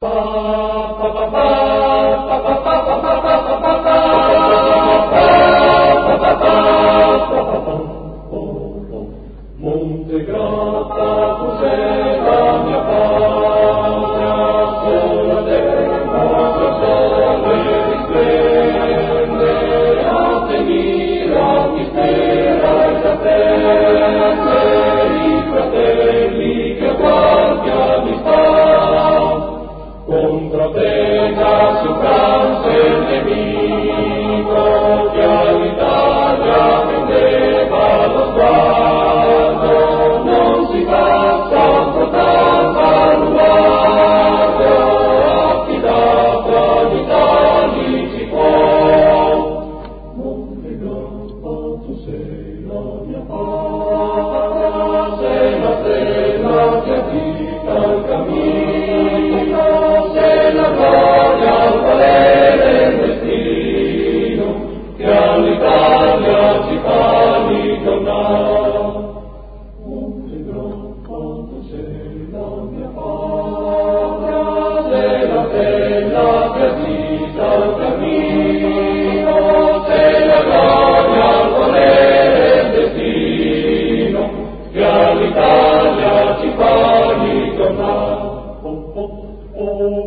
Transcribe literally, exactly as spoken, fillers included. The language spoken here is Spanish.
Monte grata tu sei la mia patria, sola tengo il sole risplende, a te mira, ti spera e t'attende, i fratelli che guardiani sta, contro te già si pranza il nemico, che all'Italia vendeva lo sguardo, non si passa portato al guardo, affidato agli italici può. Monte grappa, tu sei la mia patria, sei la stella che agita il cammino, sei la gloria al volere del destino, che all'Italia ci fa ritornare. Monte grappa, tu sei la mia patria, sei la stella che agita il cammino, sei la gloria al volere del destino, che all'Italia ci fa ritornare. Oh, oh, oh.